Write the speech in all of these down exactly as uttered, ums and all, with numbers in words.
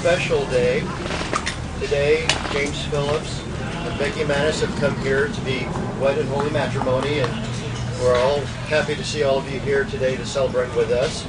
special day. Today, James Phillips and Becky Manis have come here to be wed in holy matrimony, and we're all happy to see all of you here today to celebrate with us.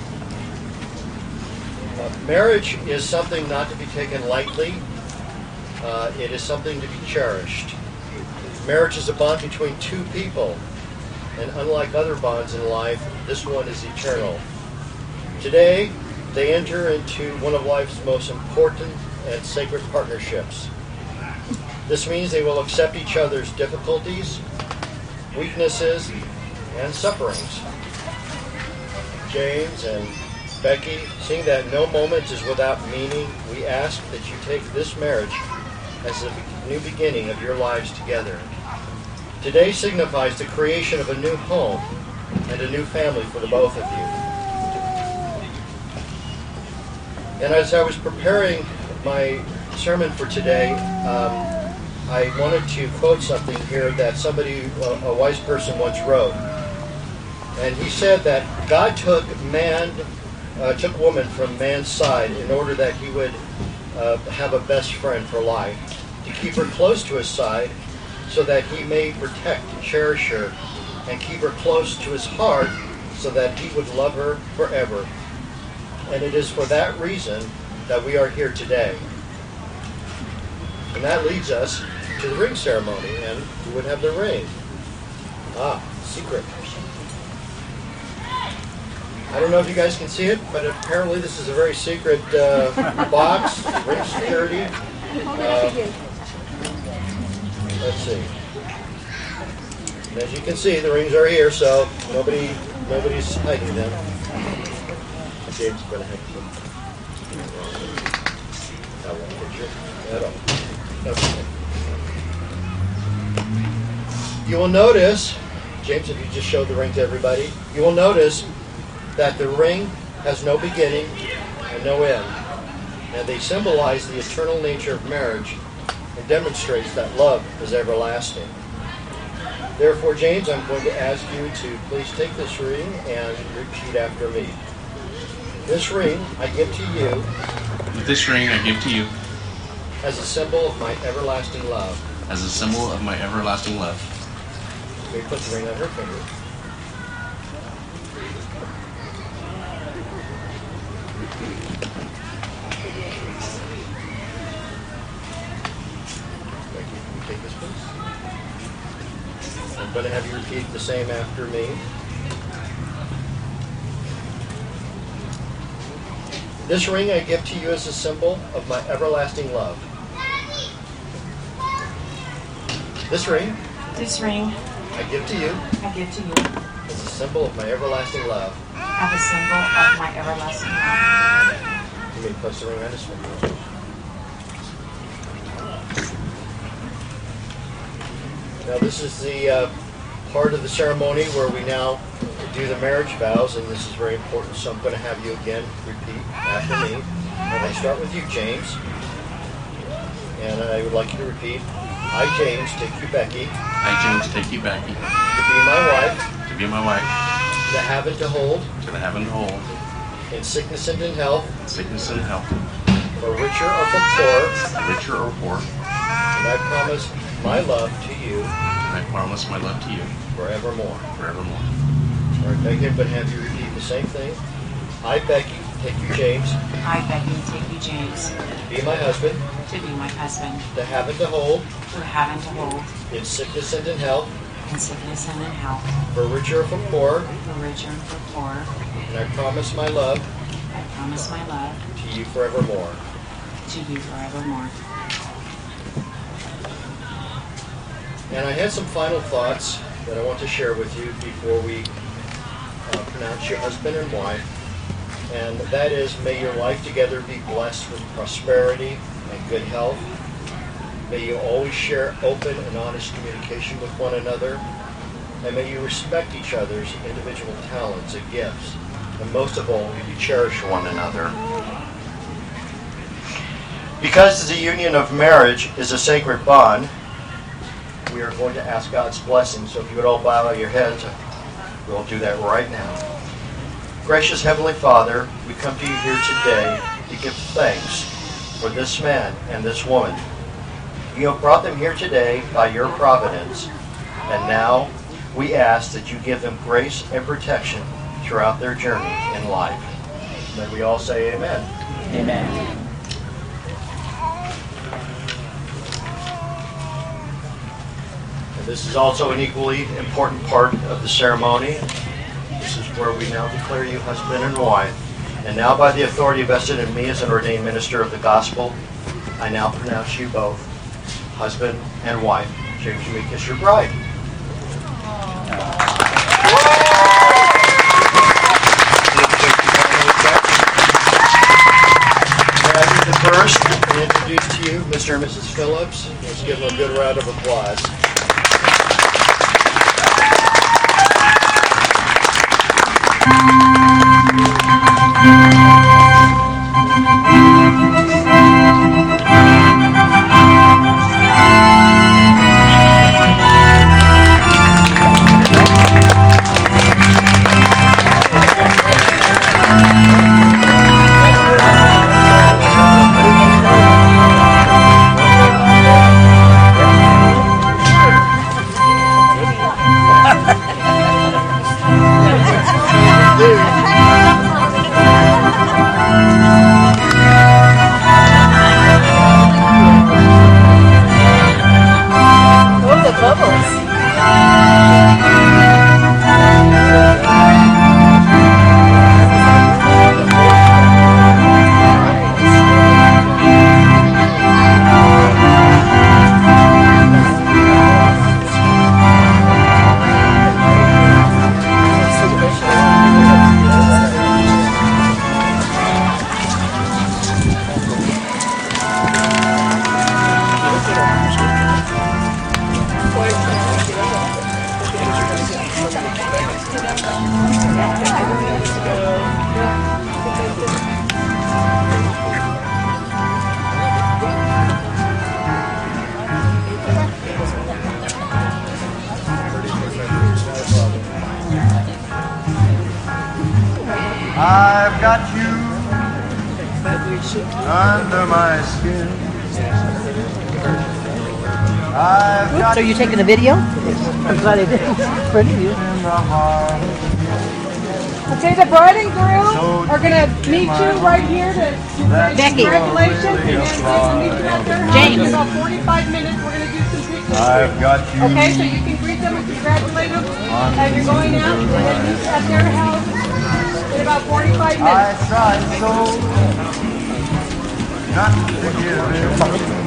Uh, marriage is something not to be taken lightly. Uh, it is something to be cherished. Marriage is a bond between two people, and unlike other bonds in life, this one is eternal. Today, they enter into one of life's most important and sacred partnerships. This means they will accept each other's difficulties, weaknesses, and sufferings. James and Becky, seeing that no moment is without meaning, we ask that you take this marriage as a new beginning of your lives together. Today signifies the creation of a new home and a new family for the both of you. And as I was preparing my sermon for today, um, I wanted to quote something here that somebody, a, a wise person once wrote. And he said that God took man, uh, took woman from man's side in order that he would uh, have a best friend for life, to keep her close to his side so that he may protect and cherish her, and keep her close to his heart so that he would love her forever. And it is for that reason that we are here today. And that leads us to the ring ceremony, and who would have the ring? Ah, secret. I don't know if you guys can see it, but apparently this is a very secret uh, box, ring security. Uh, let's see. And as you can see, the rings are here, so nobody, nobody's hiding them. James is going to have some. That one picture at all. Okay. You will notice, James, if you just showed the ring to everybody, you will notice that the ring has no beginning and no end. And they symbolize the eternal nature of marriage and demonstrates that love is everlasting. Therefore, James, I'm going to ask you to please take this ring and repeat after me. This ring I give to you. This ring I give to you. As a symbol of my everlasting love. As a symbol of my everlasting love. We put the ring on her finger. Thank you. Can you take this, please? I'm going to have you repeat the same after me. This ring I give to you as a symbol of my everlasting love. This ring. This ring. I give to you. I give to you. As a symbol of my everlasting love. As a symbol of my everlasting love. You may place the ring on his finger. Now this is the uh, part of the ceremony where we now do the marriage vows, and this is very important, so I'm going to have you again repeat after me. I'm going to start with you, James. And I would like you to repeat. I, James, take you, Becky. I, James, take you, Becky. To be my wife. To be my wife. To have and to hold. To have and to hold. In sickness and in health. In sickness and health. For richer or for poor. For richer or poor. And I promise my love to you. And I promise my love to you. Forevermore. Forevermore. All right, Becky, I'm going to have you repeat the same thing. I, Becky, take you, James. I, Becky, take you, James. To be my husband. To be my husband. To have and to hold. To have and to hold. In sickness and in health. In sickness and in health. For richer or for poor. For richer and for poor. And I promise my love. I promise my love. To you forevermore. To you forevermore. And I had some final thoughts that I want to share with you before we uh, pronounce you husband and wife. And that is, may your life together be blessed with prosperity and good health. May you always share open and honest communication with one another. And may you respect each other's individual talents and gifts. And most of all, may you cherish one another. Because the union of marriage is a sacred bond, we are going to ask God's blessing. So if you would all bow your heads, we'll do that right now. Gracious Heavenly Father, we come to you here today to give thanks for this man and this woman. You have brought them here today by your providence, and now we ask that you give them grace and protection throughout their journey in life. May we all say amen. Amen. And this is also an equally important part of the ceremony. This is where we now declare you husband and wife. And now by the authority vested in me as an ordained minister of the gospel, I now pronounce you both husband and wife. James, you may kiss your bride. May I be the first to introduce to you Mister and Missus Phillips. Let's give them a good round of applause. I've got you under my skin. I've got So you're taking a video? I'm glad I did. For you. in the heart. Okay, the bride and groom are going to meet you right here to say Becky. congratulations, and then they'll meet you at their house James. in about forty-five minutes. We're going to do some pictures. I've got you Okay, so you can greet them and congratulate them as you're going out, and then meet at their house in about forty-five I minutes. tried so not to give in.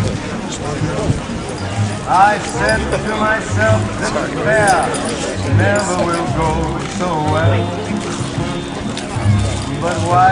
I said to myself, this affair never will go so well. But why